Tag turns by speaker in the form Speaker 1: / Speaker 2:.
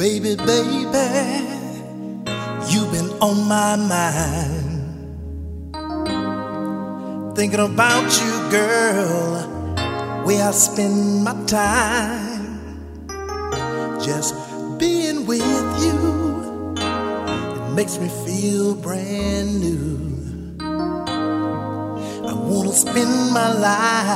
Speaker 1: Baby, baby, you've been on my mind. Thinking about you, girl, where I spend my time. Just being with you, it makes me feel brand new. I wanna spend my life